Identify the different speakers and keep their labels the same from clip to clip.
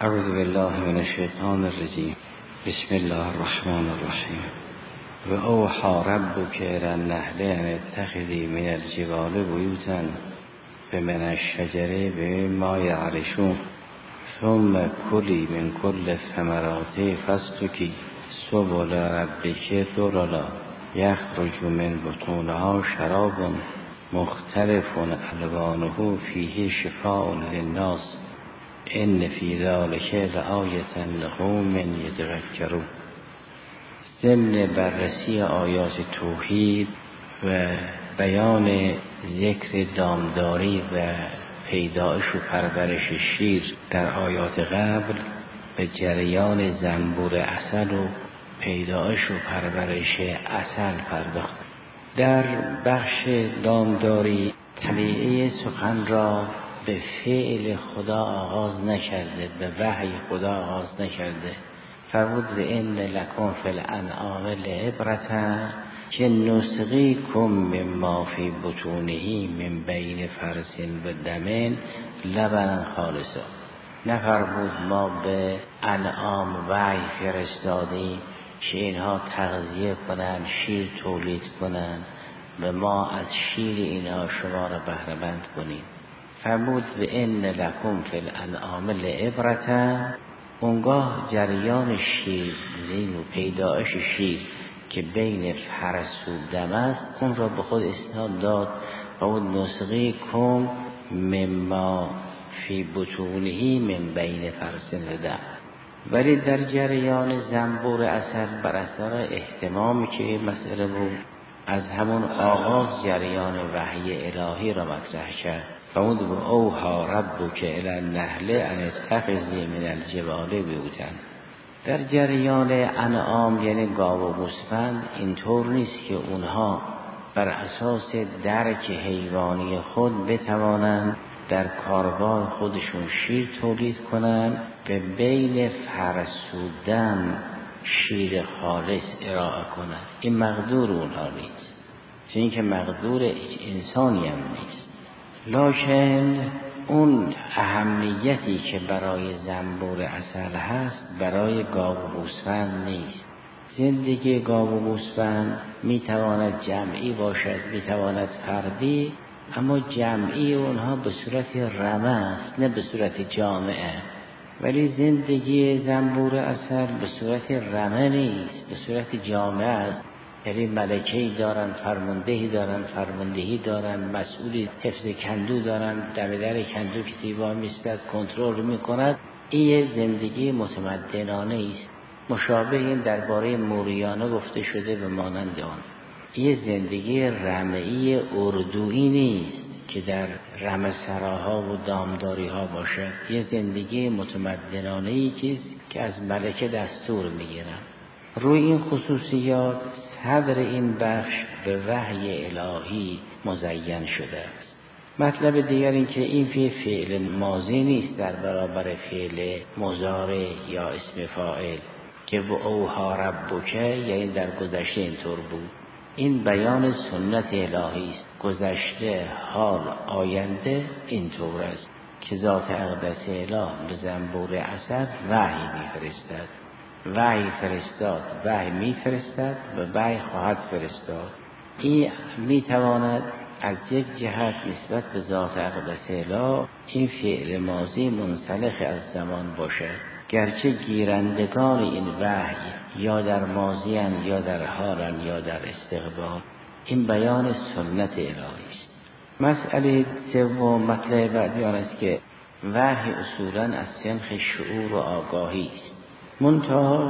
Speaker 1: اعوذ بالله من الشیطان الرجیم. بسم الله الرحمن الرحیم. و اوحی ربک الی النحل ان اتخذی من الجبال بیوتا ومن الشجر مما یعرشون ثم کلی من کل الثمرات فاسلکی سبل ربک ذللا یخرج من بطونها شراب مختلف الوانه فیه شفاء للناس ان فی ذلک لآیة لقوم یتفکرون. ضمن بررسی آیات توحید و بیان ذکر دامداری و پیدایش و پرورش شیر در آیات قبل، به جریان زنبور عسل و پیدایش و پرورش عسل پرداخت. در بخش دامداری طلیعه سخن را به فعل خدا آغاز نکرده، به وحی خدا آغاز نکرده. فرمود و ان لکم فی الانعام لعبرة که نسقیکم مما فی بطونه من بین فرث و دم لبنا خالصا. نفرمود ما به انعام وحی فرستادیم که اینها تغذیه کنن، شیر تولید کنن و ما از شیر اینها شما را بهره مند کنیم. فرمود و ان لکم فی الانعام لعبرة. اونگاه جریان شیر و پیدایش شیر که بین فرث و دم است، اون را به خود اسناد داد و اون نسقیکم مما فی بطونه من بین فرث و دم. ولی در جریان زنبور عسل بر اثر اهتمامی که مسئله بود، از همون آغاز جریان وحی الهی را مطرح کرد. فرمود و اوحی ربک الی النحل ان اتخذی من الجبال بیوتا. در جریان انعام یعنی گاو و گوسفند اینطور نیست که اونها بر اساس درک حیوانی خود بتوانند در کارگاه خودشون شیر تولید کنند و بین فرث و دم شیر خالص ارائه کنند. این مقدور اونها نیست، چون اینکه مقدور انسانی هم نیست. لکن اون اهمیتی که برای زنبور عسل هست برای گاو و گوسفند نیست. زندگی گاو و گوسفند میتواند جمعی باشد، میتواند فردی، اما جمعی اونها به صورت رمه است، نه به صورت جامعه. ولی زندگی زنبور عسل به صورت رمه نیست، به صورت جامعه است. یعنی ملکه‌ای دارن، فرماندهی دارن، مسئولی حفظ کندو دارن، دم در کندو که تیبا میستد کنترل میکند. این زندگی متمدنانه است. مشابه این درباره موریانه گفته شده به مانند آن. این زندگی رمعی اردویی نیست که در رمسراها و دامداری ها باشد. یه زندگی متمدنانه‌ای که از ملکه دستور میگیرن. روی این خصوصیات صدر این بخش به وحی الهی مزین شده است. مطلب دیگر این که این فعل ماضی نیست در برابر فعل مضارع یا اسم فاعل که به اوحی ربک، یعنی در گذشته اینطور بود. این بیان سنت الهی است. گذشته، حال، آینده اینطور است که ذات اقدس اله به زنبور عسل وحی میفرستد. وحی فرستاد، وحی میفرستد و وحی خواهد فرستاد. این میتواند از یک جهت نسبت به ذات اقدس اله این فعل ماضی منسلخ از زمان باشد، گرچه گیرندگان این وحی یا در ماضی‌اند یا در حالن یا در استقبال. این بیان سنت الهی است. مسئله سوم، مطلب بعدی آن است که وحی اصولاً از سنخ شعور و آگاهی است. منتها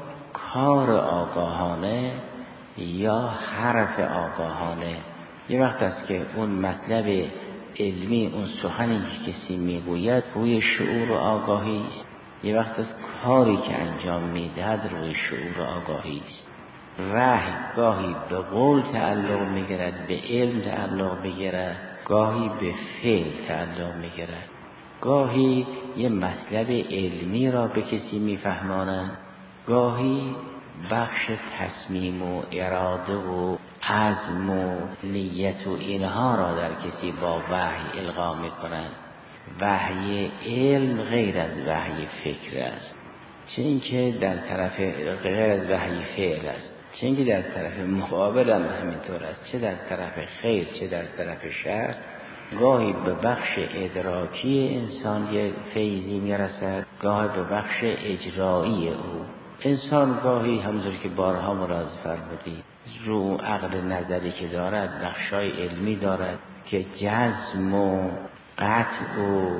Speaker 1: کار آگاهانه یا حرف آگاهانه. یه وقت است که اون مطلب علمی، اون سخنی که کسی میگوید روی شعور و آگاهی است. یه وقت است کاری که انجام میدهد روی شعور و آگاهی است. وحی گاهی به قول تعلق میگیرد، به علم تعلق میگیرد، گاهی به فعل تعلق میگیرد. گاهی یه مطلب علمی را به کسی میفهمانند، گاهی بخش تصمیم و اراده و عزم و نیت و اینها را در کسی با وحی القا میکنند. وحی علم غیر از وحی فکر است، چه اینکه در طرف غیر از وحی فعل است، چه اینکه در طرف مقابل هم همینطور است، چه در طرف خیر چه در طرف شر. گاهی به بخش ادراکی انسان یه فیضی میرسد، گاهی به بخش اجرایی او. انسان گاهی همونطور که بارها ملاحظه فرمودید رو عقل نظری که دارد بخشای علمی دارد که جزم و قطع و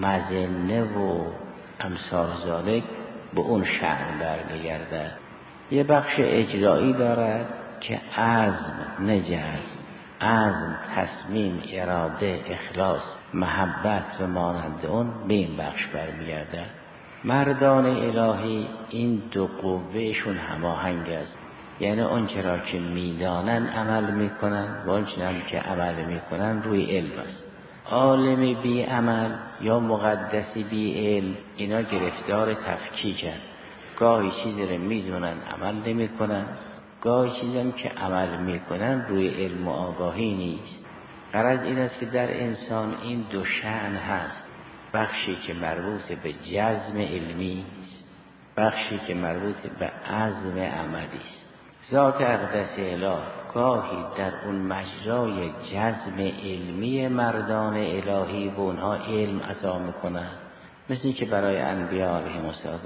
Speaker 1: مظنه و امثال ذالک به اون شأن برمیگردد. یه بخش اجرایی دارد که عزم نه جزم، عزم، تصمیم، اراده، اخلاص، محبت و مانند اون به این بخش برمیگردد. مردان الهی این دو قوهشون هماهنگ است، یعنی اون چرا که میدانن عمل میکنن و اون چرا که عمل میکنن روی علم است. عالم بی عمل یا مقدسی بی علم اینا گرفتار تفکیکن، گاهی چیزی رو میدونن عمل نمیکنن، گاهی چیزی هم که عمل میکنن روی علم و آگاهی نیست. غرض این است که در انسان این دو شأن هست، بخشی که مربوط به جزم علمی است، بخشی که مربوط به عزم عملی است. ذات اقدس اله گاهی در اون مجرای جزم علمی مردان الهی به اونها علم عطا میکنن، مثل این که برای انبیاء علیهم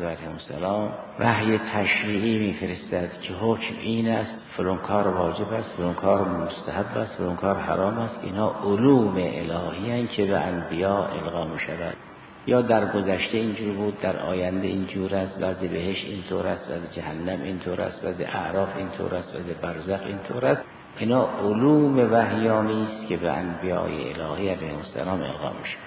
Speaker 1: السلام وحی تشریعی میفرستد که حکم این است، فلان کار واجب است، فلان کار مستحب است، فلان کار حرام است. اینا علوم الهی هستند که به انبیاء القا میشود. یا در گذشته اینجور بود، در آینده اینجور است، وضع بهشت اینطور است، وضع جهنم اینطور است، وضع اعراف اینطور است، وضع برزخ اینطور است. اینا علوم وحیانی است که به انبیاء الهی علیهم السلام القا میشود.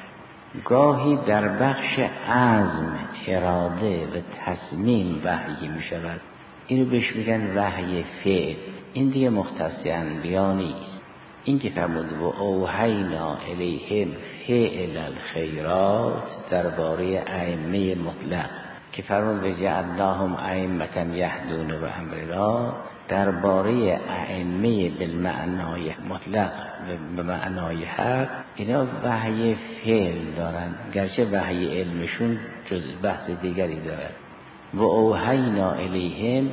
Speaker 1: گاهی در بخش عزم، اراده و تصمیم وحی می شود، اینو بهش میگن وحی فعل. این دیگه مختص انبیا نیست. این که فرمود و اوحینا الیهم فعل الخیرات درباره ائمه مطلق که فرمود و جعلناهم ائمة یهدون بامرنا، درباره ائمه بالمعنای مطلق و به معنای حق اینا وحی فعل دارن، گرچه وحی علمشون جز بحث دیگری دارد. و اوحینا الیهم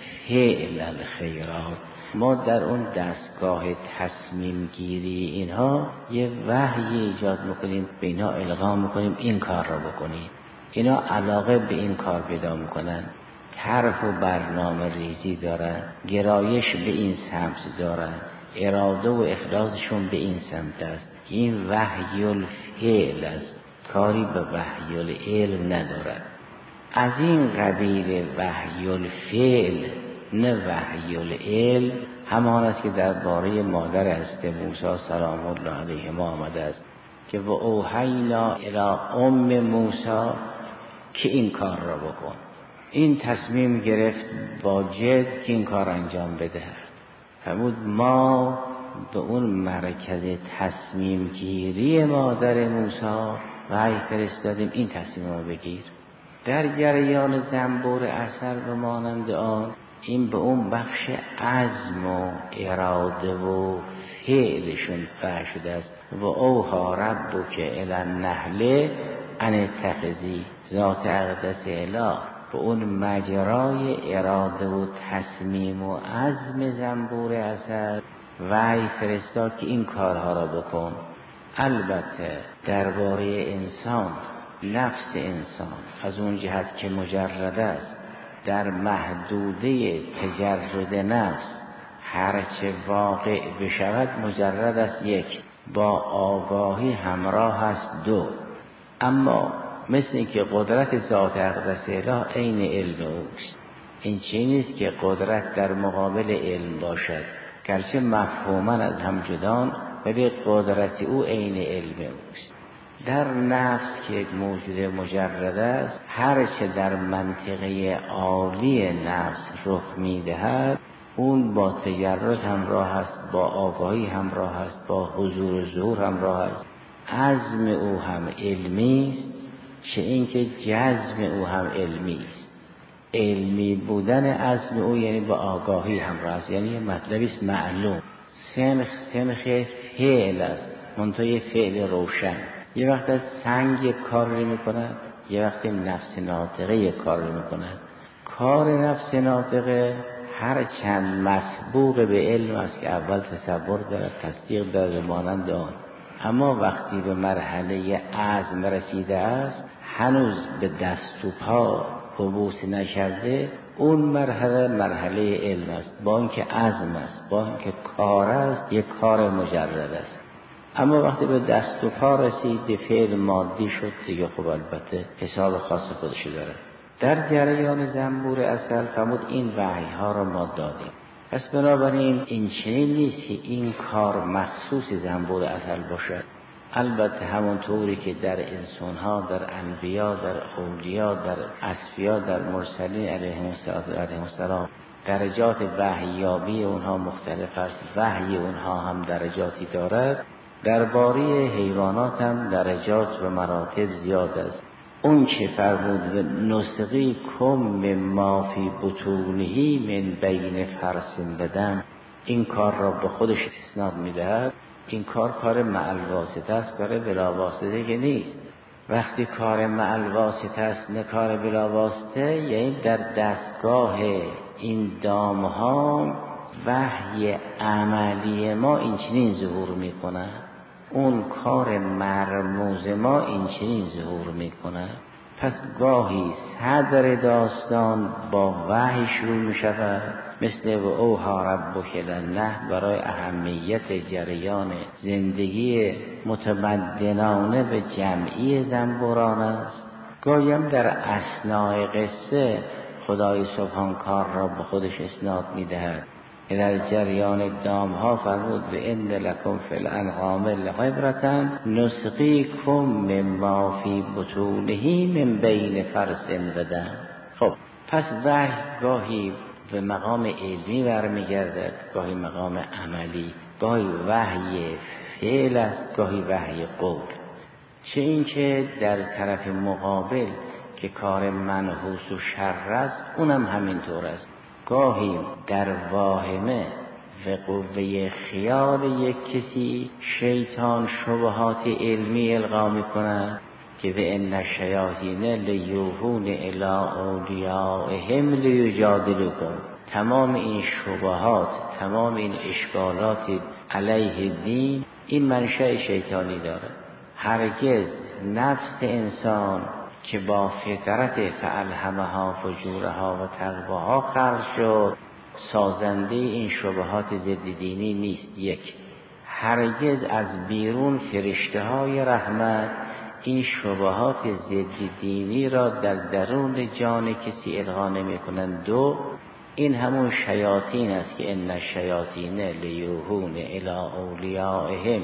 Speaker 1: فعل الخیرات، ما در اون دستگاه تصمیم گیری اینها یه وحی ایجاد میکنیم، به اینها القا میکنیم این کار را بکنیم. اینا علاقه به این کار پیدا میکنن، طرح و برنامه ریزی دارن، گرایش به این سمت دارن، اراده و اخلاصشون به این سمت است. این وحی الفعل است، کاری به وحی العلم ندارد. از این قبیل وحی الفعل نه وحی العلم همان است که درباره مادر حضرت موسی سلام الله علیهما آمده است که و اوحینا الی ام موسی که این کار را بکن. این تصمیم گرفت با جد که این کار انجام بده. فرمود ما به اون مرکز تصمیم گیری مادر موسی وحی فرستادیم این تصمیم رو بگیر. در جریان زنبور اثر و مانند آن این به اون بخش عزم و اراده و فعلشون فرع شده است. و اوحی ربک الی النحل ان اتخذی، ذات اقدس اله به اون مجرای اراده و تصمیم و عزم زنبور اثر وحی فرستاد که این کارها را بکن. البته درباره انسان، نفس انسان از اون جهت که مجرد است، در محدوده تجرد نفس هرچه واقع بشود مجرد است یک، با آگاهی همراه است دو. اما مثل این که قدرت ذات اقدس اله عین علم اوست، این چیزی نیست که قدرت در مقابل علم باشد، گرچه مفهوما از هم جدان ولی قدرت او عین علم اوست. در نفس که یک موجود مجرد است، هر چه در منطقه عالی نفس رخ میدهد اون با تجرد همراه است، با آگاهی همراه است، با حضور و ظهور همراه است. عزم او هم علمی است، چه اینکه جزم او هم علمی است. علمی بودن عزم او یعنی با آگاهی همراه است، یعنی مطلبی است معلوم. سنخ فعل است، منتهی فعل روشن. یه وقت از سنگ یک کار رو میکند، یه وقت نفس ناطقه یک کار رو میکند. کار نفس ناطقه هر چند مسبوق به علم است که اول تصور دارد، تصدیق دارد مانند آن، اما وقتی به مرحله عزم رسیده است هنوز به دست و پا حبوس نکرده، اون مرحله علم است، با اینکه عزم است، با اینکه کار است، یک کار مجرد است. اما وقتی به دست و پا رسید، فعل مادی شد دیگه، خب البته حساب خاص خودش داره. در جریان زنبور عسل فرمود این وحی ها را ما دادیم. پس بنابراین این چنین نیست که این کار مخصوص زنبور عسل باشد. البته همونطوری که در انسان ها، در انبیا، در اولیا، در اصفیا، در مرسلین علیهم السلام درجات وحییابی اونها مختلف است، وحی اونها هم درجاتی دارد. درباره حیوانات هم درجات و مراتب زیاد است. اون که فرمود نسقی کم مما فی بطونهی من بین فرث و دم، این کار را به خودش اسناد میدهد. این کار مع الواسطه است، کار بلا واسطه که نیست. وقتی کار مع الواسطه است نه کار بلا واسطه، یعنی در دستگاه این دام ها وحی عملی ما این چنین ظهور میکنه، اون کار مرموز ما این چنین ظهور میکنه. پس گاهی صدر داستان با وحی شروع میشود، مثل و اوحی ربک الی النحل برای اهمیت جریان زندگی متمدنانه و جمعی زنبوران است. گاهی هم در اثناء قصه خدای سبحان کار را به خودش اسناد میدهد. در جریان دام ها فرمود به ان لکم فی الانعام لعبرة نسقیکم مما فی بطونه من بین فرث و دم. خب پس وحی گاهی به مقام علمی برمیگردد، گاهی مقام عملی، گاهی وحی فعل است، گاهی وحی قول. چه این که در طرف مقابل که کار منحوس و شر است، اونم همینطور است. گاهی در واهمه و قوه خیال یک کسی شیطان شبهات علمی القا میکنه که به ان الشیاطین لیوحون الی اولیائهم لیجادلوکم. تمام این شبهات، تمام این اشکالات علیه دین، این منشأ شیطانی داره. هرگز نفس انسان که با فطرت فالهمها فجورها و تقواها خلق شد سازنده این شبهات ضد دینی نیست. یک، هرگز از بیرون فرشته های رحمت این شبهات ضد دینی را در درون جان کسی القا نمی کنند. دو، این همون شیاطین است که ان الشیاطین لیوحون الی اولیائهم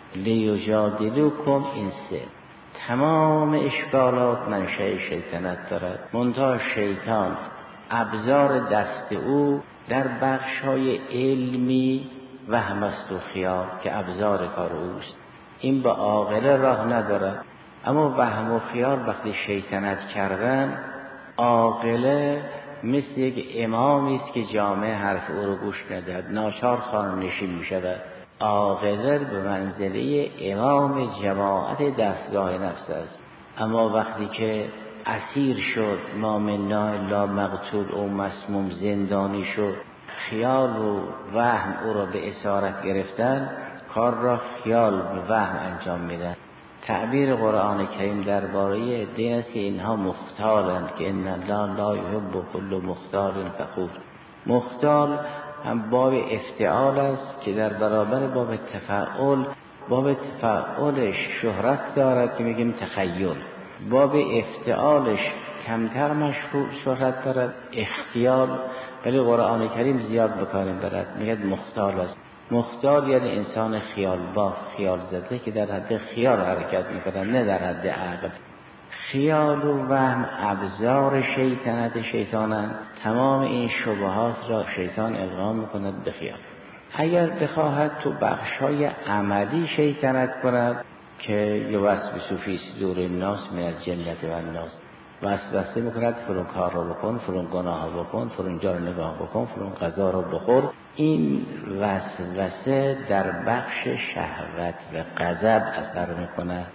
Speaker 1: لیجادلوکم. این سه، تمام اشکالات منشأ شیطنت دارد. منتها شیطان ابزار دست او در بخش‌های علمی وهم است و خیال که ابزار کار اوست، این به عاقله راه ندارد. اما وهم و خیال وقتی شیطنت کردن، عاقله مثل یک امامی است که جامعه حرف او رو گوش ندهد، ناچار خانه نشین می شود. عاقله به منزله امام جماعت دستگاه نفس است. اما وقتی که اسیر شد، ما منا الا مقتول او مسموم، زندانی شد، خیال و وهم او را به اسارت گرفتن، کار را خیال و وهم انجام میدن. تعبیر قرآن کریم درباره دین است که اینها مختالند، که ان الله لا یحب کل مختال فخور. مختال هم باب افتعال است که در برابر باب تفعل، باب تفعلش شهرت دارد که میگیم تخیل، باب افتعالش کمتر مشهور شهرت دارد، اختیال، ولی قرآن کریم زیاد بکاریم برد، میگه مختال است. مختال یعنی انسان خیال با خیال زده که در حد خیال حرکت میکنه، نه در حد عقل. خیال و وهم ابزار شیطنت شیطانند. تمام این شبهات را شیطان القا میکند به خیال. اگر بخواهد تو بخشای عملی شیطنت کند که یوسوس فی صدور الناس من الجنة والناس، وسوسه میکند فلان کار رو بکن، فلان گناه رو بکن، فلان جا رو نگاه بکن، فلان غذا رو بخور. این وسوسه در بخش شهوت و غضب اثر میکند.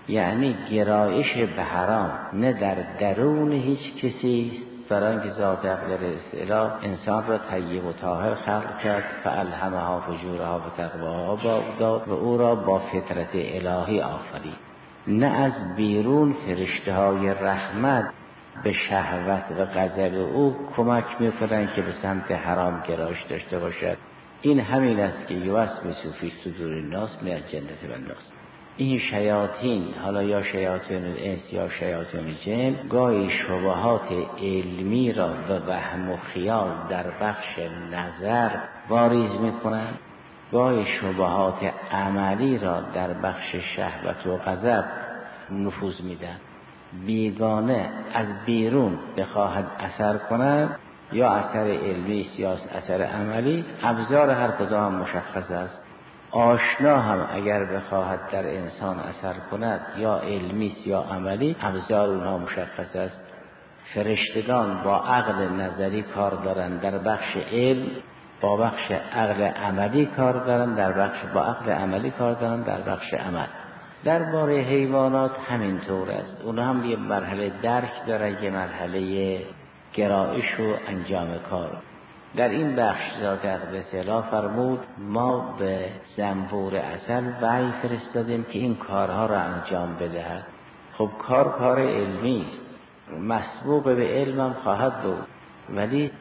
Speaker 1: یعنی گرایش به حرام نه در درون هیچ کسی است، برای اینکه ذات اقدس اصطلاح انسان را طیب و طاهر خلق کرد، فالهمها فجورها و تقواها داد و او را با فطرت الهی آفرید. نه از بیرون فرشته های رحمت به شهوت و غضب او کمک میکنند که به سمت حرام گرایش داشته باشد. این همین است که یوسوس فی صدور الناس من الجنة والناس. این شیاطین، حالا یا شیاطین الانس یا شیاطین الجن، گاهی شبهات علمی را به وهم و خیال در بخش نظر واریز میکنند، گاهی شبهات عملی را در بخش شهوت و غضب نفوذ میدن. بیگانه از بیرون بخواهد اثر کند، یا اثر علمی یا اثر عملی، ابزار هر کدام مشخص است. آشنا هم اگر بخواهد در انسان اثر کند، یا علمی یا عملی، ابزار اونها مشخص است. فرشتگان با عقل نظری کار دارند در بخش علم، با بخش عقل عملی کار دارند با عقل عملی کار دارند در بخش عمل. درباره حیوانات همینطور است. اونها هم یه مرحله درک دارن، یه مرحله گرایش و انجام کار. در این بخش ذات اقدس اله فرمود ما به زنبور عسل وحی فرستادیم که این کارها را انجام بدهد. خب کار علمی است، مسبوق به علمم خواهد بود، ولی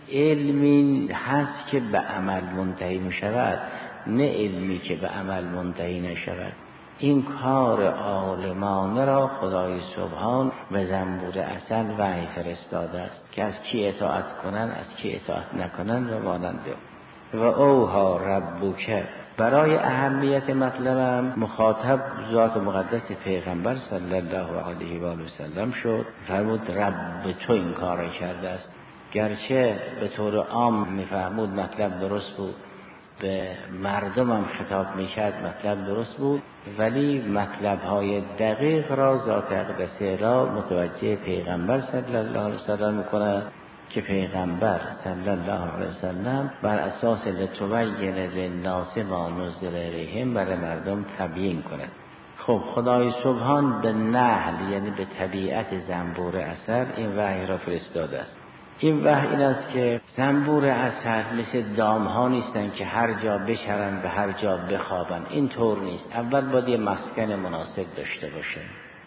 Speaker 1: علمی هست که به عمل منتهی می شود، نه علمی که به عمل منتهی نشود. این کار عالمانه را خدای سبحان به زنبور عسل وحی فرستاده است که از کی اطاعت کنن، از کی اطاعت نکنن و ماننده. و اوها ربک، برای اهمیت مطلبم مخاطب ذات مقدس پیغمبر صلی الله علیه و آله و سلم شد. فرمود رب تو این کار کرده است. گرچه به طور عام میفهمود مطلب درست بود، به مردم هم خطاب میکرد مطلب درست بود، ولی مطلبهای دقیق را ذات اقدس را متوجه پیغمبر صلی الله علیه وسلم میکنه که پیغمبر صلی الله علیه وسلم بر اساس لتبین للناس ما نزل الیهم برای مردم تبیین کنه. خب خدای سبحان به نحل، یعنی به طبیعت زنبور عسل این وحی را فرستاده است. این وحی این است که زنبور عسل مثل دامها نیستن که هر جا بچرن و هر جا بخوابن. این طور نیست. اول باید یه مسکن مناسب داشته باشه.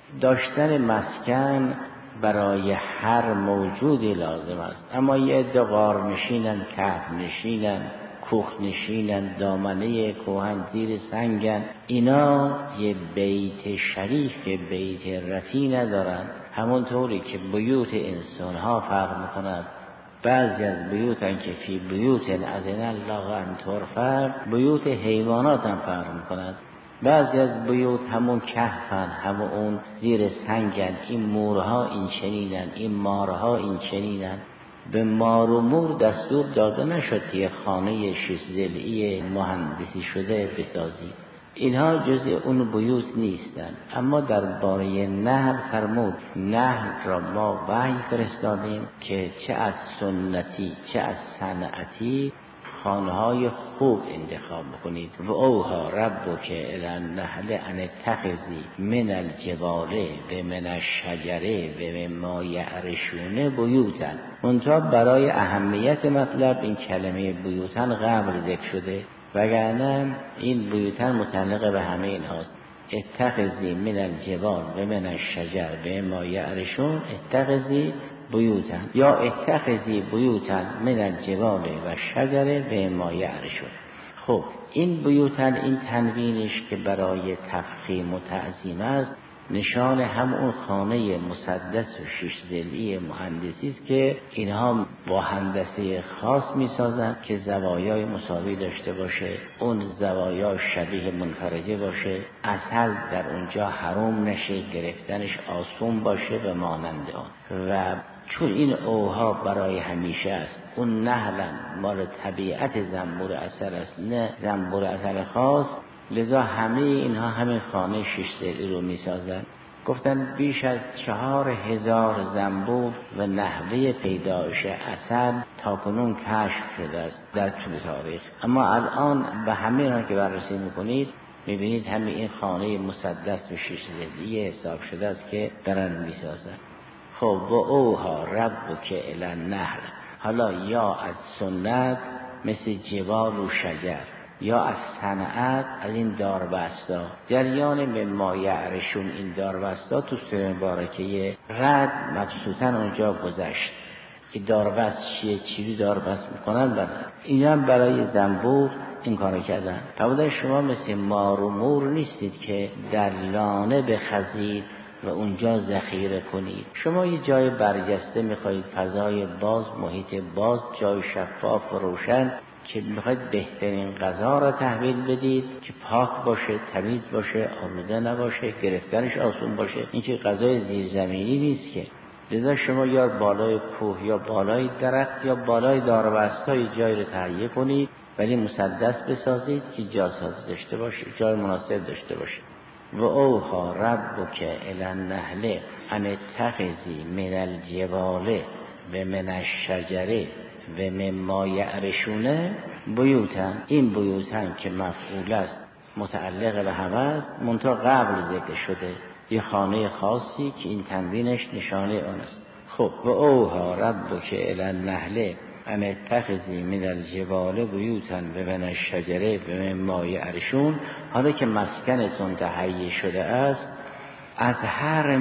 Speaker 1: داشتن مسکن برای هر موجودی لازم است، اما یه عده غار نشینن، کهف نشینن، کوخ نشینن، دامنه کوهن، زیر سنگن، اینا یه بیت شریف، بیت رفیع ندارن. همونطوری که بیوت انسان ها فرق میکند، بعضی از بیوتن که فی بیوت اذن الله ان ترفع، بیوت حیوانات هم فرق میکند. بعضی از بیوت همون کهفن، همون اون زیر سنگن، این مورها این چنینن، این مارها این چنینن. به مار و مور دستور داده نشد که خانه 6 ضلعی مهندسی شده بسازید، اینها جزء اون بیوت نیستند. اما درباره نحل فرمود نحل را ما وحی فرستادیم که چه از سنتی چه از صنعتی خانه‌های خوب انتخاب کنید. و اوها ربک الی النحل ان اتخذی من الجبال و من الشجر و مما یعرشون بیوتا. منتها برای اهمیت مطلب این کلمه بیوتن قبل ذکر شده، وگرنه این بیوتن متعلق به همه این هاست. اتخذی من الجبال و من الشجر و مما یعرشون، اتخذی بیوتن یا اتخذی بیوتن من الجبال و شجر و ما یعرشون. خب این بیوتن، این تنوینش که برای تفخیم و تعظیم است، نشان همون خانه مسدس و 6 ضلعی مهندسی است که اینها با هندسه خاص میسازن که زوایای مساوی داشته باشه، اون زوایا شبیه منفرجه باشه، عسل در اونجا حرام نشه، گرفتنش آسون باشه و مانند آن. و چون این اوها برای همیشه است، اون نحلم مال طبیعت زنبور عسل است، نه زنبور عسل خاص، لذا همه اینها همه خانه 6 ضلعی رو میسازن. گفتن بیش از 4000 زنبور و نحوه پیدایش عسل تاکنون کشف شده است در طول تاریخ. اما الان به همه اینها که بررسی میکنید میبینید همین این خانه مسدس و 6 ضلعی حساب شده است که دارن میسازن. خب و اوها ربک الی النحل، حالا یا از سنت مثل جبال و شجر، یا از صنعت از این داربستا. جریان مما یعرشون این داربستا تو سوره مبارکه رعد مبسوطاً اونجا گذشت که داربست چیه، چیزی داربست میکنن. این هم برای زنبور این کارو کردن. فرمودن شما مثل مار و مور نیستید که در لانه بخزید و اونجا ذخیره کنید. شما یه جای برجسته میخواهید، فضای باز، محیط باز، جای شفاف و روشن که میخواید بهترین غذا را تحویل بدید که پاک باشه، تمیز باشه، آلوده نباشه، گرفتنش آسون باشه. این که غذای زیرزمینی نیست که. لذا شما یا بالای کوه یا بالای درخت یا بالای داربستای جای رو تهیه کنید، ولی مسدس بسازید که جاسازی داشته باشه، جای مناسب داشته باشه. و اوها ربک الی النحل ان اتخذی من الجبال و من الشجر و مما یعرشونه بیوتن. این بیوتن که مفعول است متعلق به همه است، منتها قبل ذکر شده یه خانه خاصی که این تنوینش نشانه اون است. خب و اوها ربک الی النحل ان اتخذی من الجبال بیوتن و من الشجر و مما یعرشون. حالا که مسکنتون تهیه شده است، از هر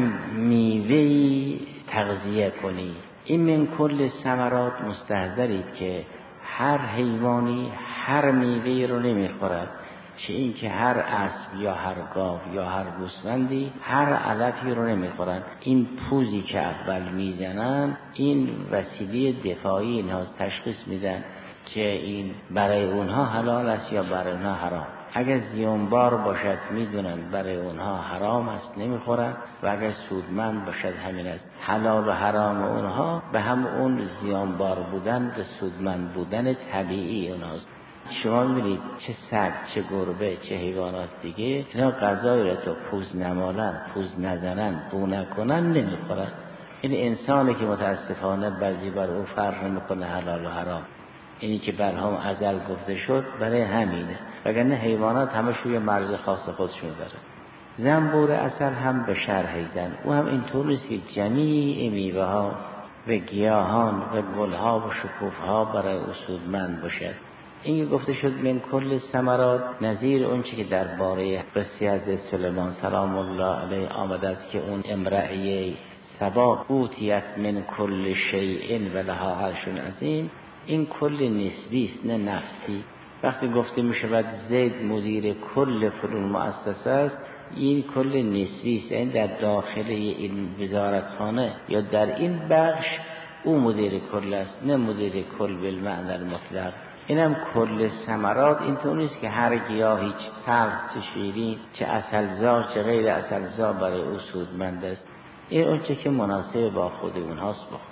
Speaker 1: میوه‌ای تغذیه کنید. این من کل ثمرات مستحضرید که هر حیوانی هر میوه‌ای رو نمیخورد، چه این که هر اسب یا هر گاو یا هر گوسفندی هر علفی رو نمیخورن. این پوزی که اول میزنن این وسیله دفاعی اینها تشخیص میدن که این برای اونها حلال است یا برای اونها حرام. اگر زیانبار باشد میدونن برای اونها حرام است نمیخورن، و اگر سودمند باشد همین است. حلال و حرام اونها به هم اون زیانبار بودن و سودمند بودن طبیعی اونهاست. شما می‌بینید چه سگ، چه گربه، چه حیوانات دیگه اینا غذای را تو پوز نمالن، پوز نزنن، بو نکنن نمیخورن. این انسانی که متاسفانه بعضی بر او فرق نمیکنه حلال و حرام. اینی که برهم ازل گفته شد برای همینه، وگرنه حیوانات همه شوی مرز خاص خودشون داره. زنبور عسل هم به شرحیدن، او هم اینطور نیست که جمیع میوه ها و گیاهان و گل ها و شکوفه ها برای سودمند باشد. این گفته شد من کل ثمرات، نظیر اون چی که درباره قصه از سلیمان سلام الله علیه آمده است که اون امرأه سبا اوتیت من کل شیء و لها عرش عظیم. این کل نسبی است نه نفسی. وقتی گفته می شود زید مدیر کل فلان مؤسسه است، این کل نسبی است، این در داخل این وزارتخانه یا در این بخش او مدیر کل است، نه مدیر کل بالمعنی المطلق. اینم کل ثمرات اینطور نیست که هر گیاه هیچ تلخ چه شیرین چه عسلزا چه غیر عسلزا برای او سودمند است. این اونچه که مناسب با خود اونهاست بخور.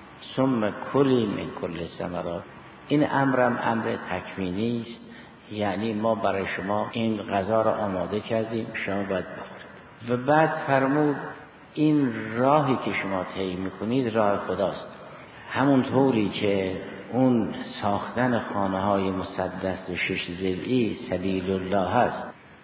Speaker 1: ثم کلی من کل ثمرات. این امرم امر تکوینی است، یعنی ما برای شما این غذا را آماده کردیم، شما باید بخورید. و بعد فرمود این راهی که شما طی میکنید راه خداست. همون طوری که اون ساختن خانه های مسدس و 6 ضلعی سبیل الله هست،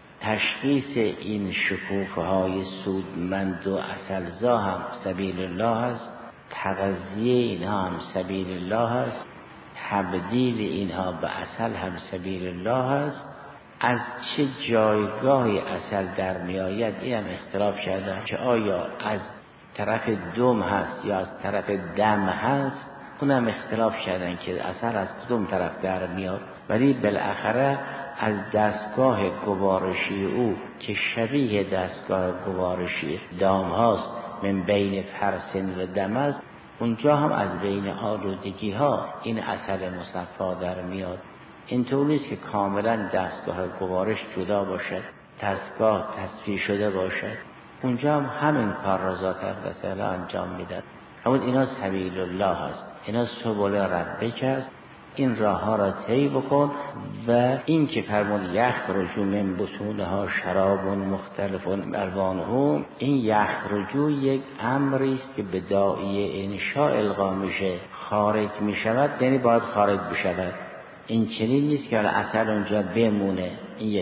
Speaker 1: تشخیص این شکوفه های سودمند و عسلزا هم سبیل الله هست، تغذیه اینها هم سبیل الله هست، تبدیل اینها به عسل هم سبیل الله هست. از چه جایگاهی عسل در می آید این هم اختلاف کردن که آیا از طرف دم هست یا از طرف دم هست. اونم اختلاف کردن که عسل از کدوم طرف در میاد، ولی بالاخره از دستگاه گوارشی او که شبیه دستگاه گوارشی دام هاست من بین فرسن و دم است، اونجا هم از بین آلودگی ها این عسل مصفا در میاد. اینطور نیست که کاملا دستگاه گوارش جدا باشد، دستگاه تصفیه شده باشد. اونجا هم همین کار را ذات اقدس انجام میدن. اما اینا سبیل الله هست، اینا سبل ربک است. این راه ها را طی بکن. و این که فرمود یخرج من بطونها شراب مختلف الوانه، این یخرج یک امری است که به داعیه انشاء القا میشه. خارج میشود یعنی باید خارج بشود. این چنین نیست که عسل اونجا بمونه. این یک.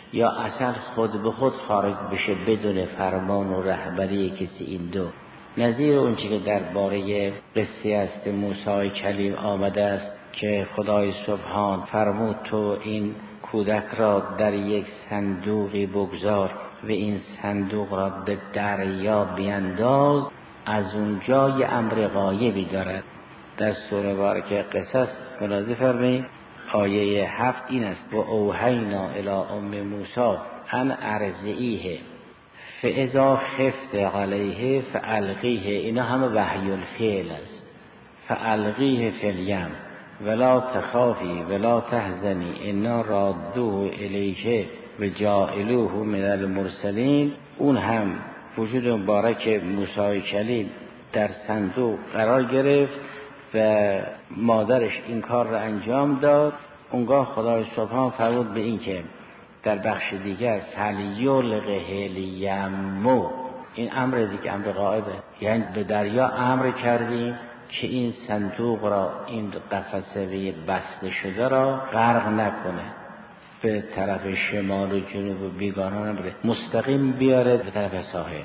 Speaker 1: یا اصلا خود به خود خارج بشه بدون فرمان و رهبری کسی. این دو نظیر اون چیزی که درباره قصه است موسی کلیم آمده است که خدای سبحان فرمود تو این کودک را در یک صندوقی بگذار و این صندوق را به دریا بینداز، از اونجا یه امر غایبی دارد. در سوره مبارکه قصص ملاحظه فرمایید آیه 7 این است: و اوحینا الی ام موسی ان ارضعیه فاذا خفت علیه فالقیه. اینا همه وحی الفعل است. فالقیه فی الیم ولا تخافی ولا تحزنی انا رادوه الیک و جاعلوه من المرسلین. اون هم وجود مبارک موسی کلیم در صندوق قرار گرفت و مادرش این کار را انجام داد. اونگاه خدای سبحان فرمود به این که در بخش دیگر فلیلقه الیمو، این امر دیگه امر غائبه، یعنی به دریا امر کردیم که این صندوق را، این قفسه بسته شده را غرق نکنه، به طرف شمال و جنوب و بیگانان بره، مستقیم بیاره به طرف ساحل.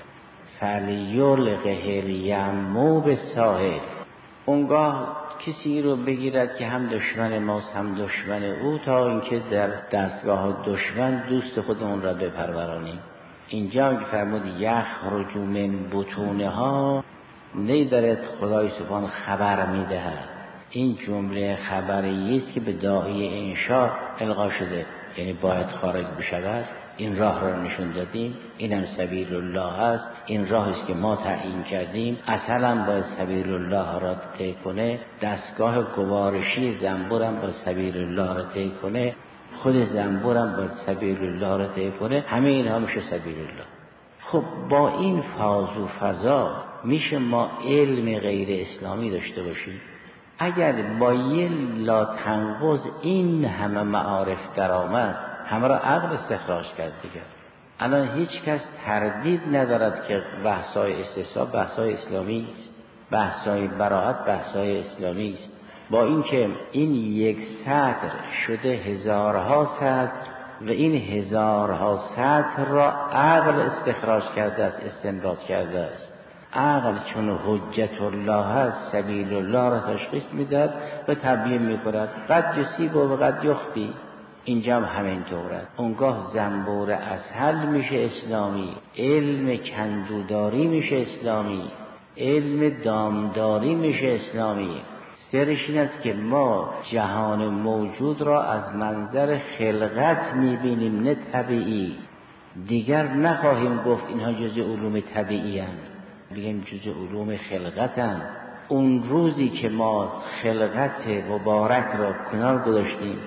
Speaker 1: فلیلقه الیمو به ساحل. اونگاه کسی رو بگیرد که هم دشمن ماست هم دشمن او، تا اینکه در دستگاه دشمن دوست خودمون را بپرورانیم. اینجا که فرمود یخرج من بطونها، نیدارد خدای سبحان خبر میدهد. این جمله خبری است که به داعی انشاء القا شده، یعنی باید خارج بشود. این راه را نشون دادیم، اینم سبیل الله است. این راهی است که ما تعیین کردیم. اصلا باید سبیل الله را طی کنه. دستگاه گوارشی زنبورم باید سبیل الله را طی کنه. خود زنبورم باید سبیل الله را طی کنه. همه اینها میشه سبیل الله. خب با این فاز و فضا میشه ما علم غیر اسلامی داشته باشیم؟ اگر با یه لا تنقض این همه معارف در آمد، همه را عقل استخراج کرد دیگه. الان هیچ کس تردید ندارد که بحثای استحساب بحثای اسلامی است، بحثای براءت بحثای اسلامی است. با اینکه این یک سطر شده هزارها سطر و این هزارها سطر را عقل استخراج کرده است، استنباط کرده است. عقل چون حجت الله است، سبیل الله را تشخیص میدهد و تبیین میکند. قد یصیب و قد یخطی. اینجا هم همینطوره. اونگاه زنبور اسهل میشه اسلامی، علم کندوداری میشه اسلامی، علم دامداری میشه اسلامی. سرش این است که ما جهان موجود را از منظر خلقت میبینیم، نه طبیعی. دیگر نخواهیم گفت اینها جزء علوم طبیعی هستند، بگیم جزء علوم خلقت هستند. اون روزی که ما خلقت مبارک را کنار گذاشتیم،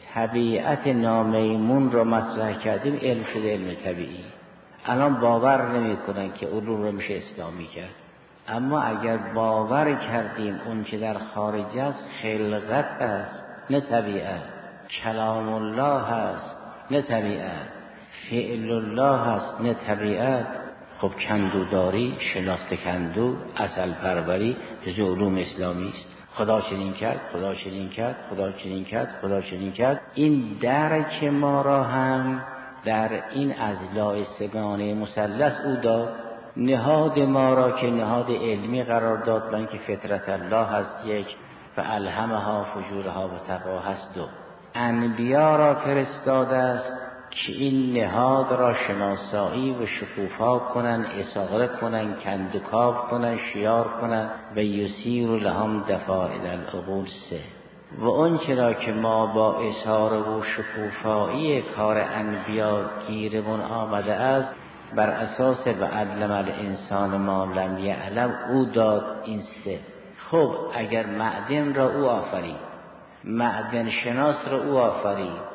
Speaker 1: طبیعت نامیمون را مطرح کردیم، علم شده علم طبیعی. الان باور نمی کنن که علوم را میشه اسلامی کرد. اما اگر باور کردیم اون که در خارج است خلقت است نه طبیعت، کلام الله است نه طبیعت، فعل الله است نه طبیعت، خب کندوداری، شناخت کندو، عسل پروری جزء علوم اسلامی است. خدا چنین کرد، خدا چنین کرد، خدا چنین کرد، خدا چنین کرد. این درک ما را هم در این اضلاع سگانه مثلث او داد. نهاد ما را که نهاد علمی قرار داد، من که فطرت الله هست یک و الهمها فجورها و تقوا هست دو. انبیا را فرستاده است که این نهاد را شناسایی و شکوفا کنن، اصاغه کنن، کندکاو کنن، شیار کنن و یسیر لهم دفائل العقول سه. و اون چرا که ما با اصاره و شکوفایی کار انبیا گیرمون آمده است، بر اساس و علم الانسان ما لم یعلم او داد این سه. خب اگر معدن را او آفرید، معدن شناس را او آفرید،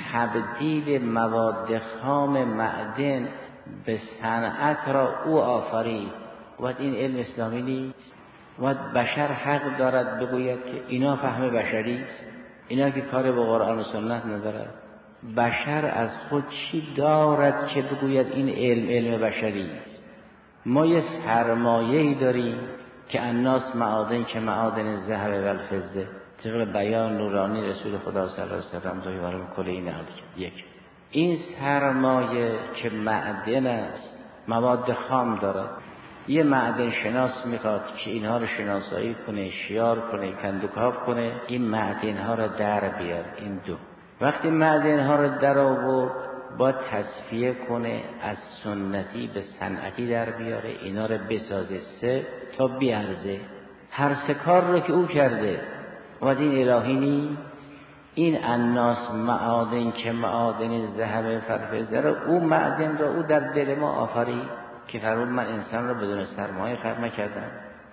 Speaker 1: تبدیل مواد خام معدن به صنعت را او آفرید، و این علم اسلامی نیست؟ و بشر حق دارد بگوید که اینا فهم بشری است، اینا که کار به قرآن و سنت ندارد؟ بشر از خود چی دارد که بگوید این علم بشری است؟ ما یه سرمایه‌ای داریم که الناس معادن که معادن الذهب و الفضه، طبق بیان نورانی رسول خدا صلی الله علیه و سلم ظاهر کل این یک. این سرمایه که معدن است، مواد خام دارد. یه معدن شناس میخواد که اینها رو شناسایی کنه، شیار کنه، کندوکاو کنه، این معدن ها رو در بیار. این دو وقتی معدن ها رو در آورد با تصفیه کنه، از سنتی به صنعتی در بیاره، اینا رو بسازه سه تا بیارزه. هر سه کار رو که او کرده و این الهی نیست. این اناس معادن که معادن ذهب فرفزه رو او معدن رو او در دل ما آفرید که فرمود من انسان رو بدون سرمایه خلق نکردم.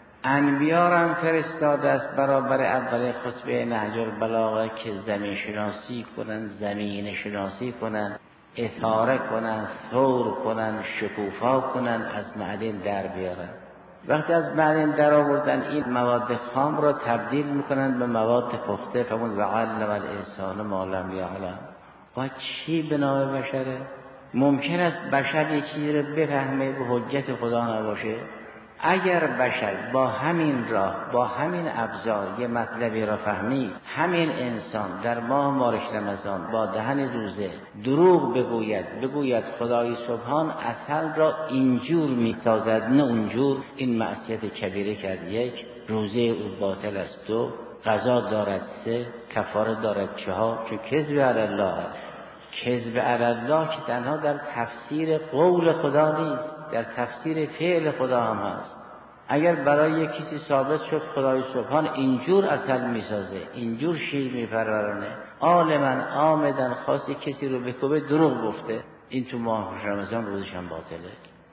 Speaker 1: انبیا هم فرستاده است برابر اول خطبه نهج البلاغه که زمین شناسی کنن، زمین شناسی کنن، اثاره کنن، ثور کنن، شکوفا کنن، از معدن در بیارن. وقتی از معدن در آوردن این مواد خام را تبدیل میکنن به مواد پخته. فرمود وعلم الانسان ما لم یعلم. و چی به نام بشره؟ ممکن است بشر یه چیزی رو بفهمه به حجت خدا نباشه. اگر بشر با همین راه، با همین ابزار یه مطلبی را فهمید، همین انسان در ماه مارش رمضان با دهن روزه دروغ بگوید خدای سبحان عسل را اینجور میسازد نه اونجور، این معصیت کبیره کرد. یک، روزه او باطل است. دو، قضا دارد. سه، کفاره دارد. چهار، چون کذب علی الله است. کذب علی الله که تنها در تفسیر قول خدا نیست، در تفسیر فعل خدا هم هست. اگر برای یک کسی ثابت شد خدای سبحان اینجور عسل میسازه، اینجور شیر میپرورانه، عالما آمدن خاصی کسی رو بکوبه، دروغ گفته، این تو ماه رمضان روزش هم باطله.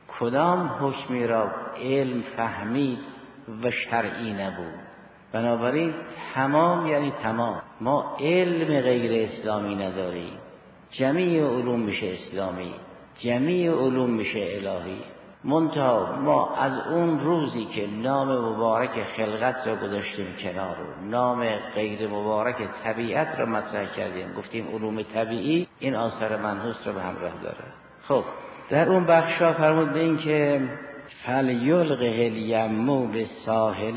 Speaker 1: کدام حکمی را علم فهمید و شرعی نبود؟ بنابراین تمام یعنی تمام. ما علم غیر اسلامی نداریم. جمیع علوم میشه اسلامی، جمیع علوم میشه الهی. منتها ما از اون روزی که نام مبارک خلقت را گذاشتیم کنار، نام غیر مبارک طبیعت را مطرح کردیم، گفتیم علوم طبیعی، این آثار منحوس را به همراه داره. خب در اون بخشا فرمود به این که فلیلقه الیمو بالساحل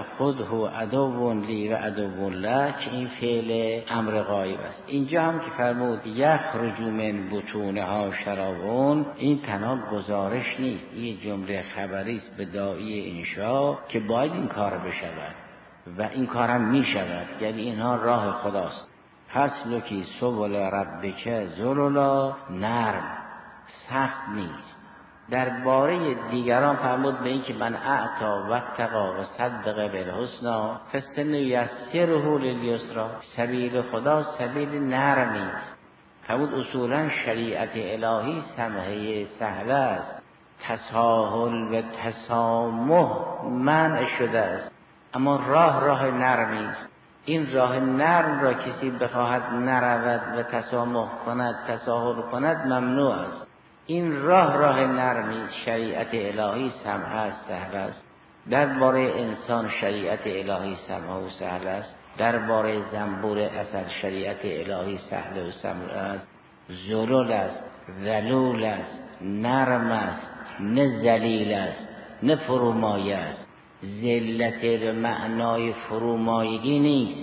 Speaker 1: یأخذه عدو لی و عدو له، که این فعل امر غایب است. اینجا هم که فرمود یخرج من بطونها شرابون، این تنها گزارش نیست، این جمله خبری است به داعی انشا که باید این کار بشود و این کارم می شود. یعنی اینها راه خداست. فسلکی سبل ربک ذللا، نرم سخت نیست. درباره دیگران فرمود به این که من اعطا و اتقا و صدق بالحسنا فسنیسره لیسرا، سبیل خدا سبیل نرمی است. فرمود اصولا شریعت الهی سمحه سهل است، تساهل و تسامح منع شده است، اما راه نرمی است. این راه نرم را کسی بخواهد نرود و تسامح کند، تساهل کند، ممنوع است. این راه نرمی، شریعت الهی سمحه است، سهل است. درباره انسان شریعت الهی سمحه و سهل است. درباره زنبور عسل شریعت الهی سهل و سمحه است. ذلول است، ذلول است، نرم است، نه ذلیل است، نه فرومایه است. ذلت به معنای فرومایگی نیست،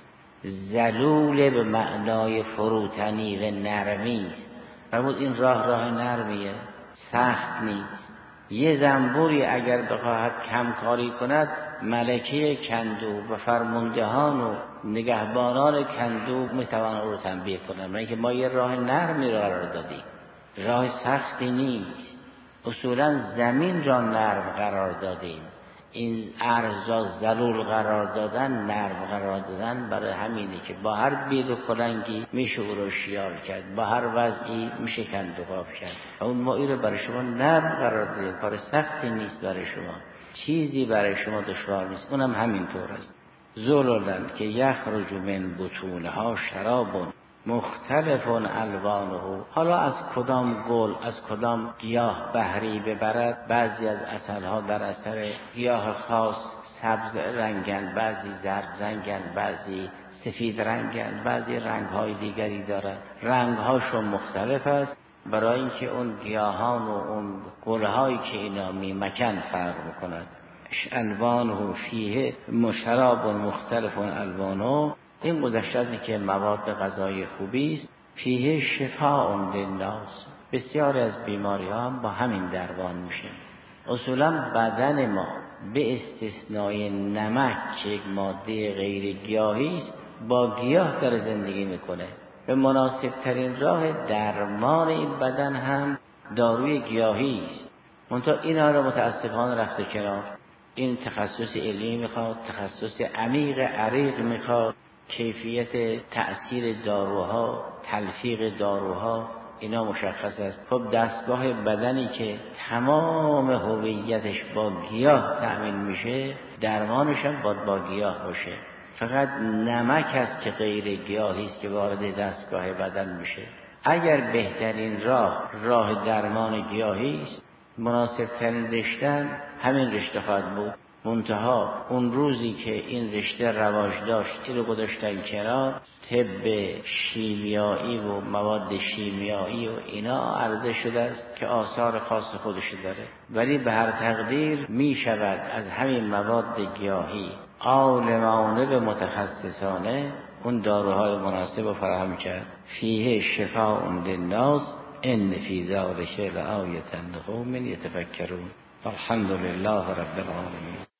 Speaker 1: ذلول به معنای فروتنی و نرمی است. فرمود این راه نرمیه، سخت نیست. یه زنبوری اگر بخواهد کمکاری کند، ملکه کندو و فرماندهان و نگهبانان کندو میتوانند او رو تنبیه کنند. برای که ما یه راه نرمی را دادیم، راه سختی نیست. اصولا زمین را نرم قرار دادیم. این ارزا ذلول قرار دادن، نرم قرار دادن، برای همینه که با هر بید و کلنگی میشه او رو شیار کرد، با هر وضعی میشه کندوکاو کرد. اون ما این رو برای شما نرم قرار دادیم، کار سختی نیست برای شما، چیزی برای شما دشوار نیست. اونم همینطور است. ذلولن که یخرج من بطونها شرابون مختلف الوانه. حالا از کدام گل، از کدام گیاه بهری ببرد، بعضی از عسلها در اثر گیاه خاص سبز رنگن، بعضی زرد رنگن، بعضی سفید رنگن، بعضی رنگهای دیگری دارد. رنگهاشون مختلف است برای اینکه اون گیاهان و اون گلهایی که اینا میمکن فرق میکند. الوانه فیه مشراب مختلف الوانه. این گذشته که مواد غذایی خوبی است فیه شفاء للناس. بسیاری از بیماری ها هم با همین درمان میشه. اصولا بدن ما به استثنای نمک که یک ماده غیر گیاهی است با گیاه داره زندگی میکنه. به مناسب ترین راه درمان این بدن هم داروی گیاهی است. منتها اینا رو متاسفانه رفته کنار. این تخصص علمی میخواد، تخصص عمیق عریق میخواد، کیفیت تأثیر داروها، تلفیق داروها، اینا مشخص است. خب دستگاه بدنی که تمام هویتش با گیاه تأمین میشه، درمانش هم باید با گیاه باشه. فقط نمک است که غیر گیاهی است که وارد دستگاه بدن میشه. اگر بهترین راه درمان گیاهی است، مناسب ترین رشته همین رشته خواهد بود. منتها اون روزی که این رشته رواج داشت، این رو گذاشتن کنار، طب شیمیایی و مواد شیمیایی و اینا عرضه شده است که آثار خاص خودش داره. ولی به هر تقدیر می شود از همین مواد گیاهی عالمانه به متخصصانه اون داروهای مناسب رو فراهم کرد. فیه شفاء للناس ان فی ذلک لآیة لقوم یتفکرون. الحمد لله رب العالمین.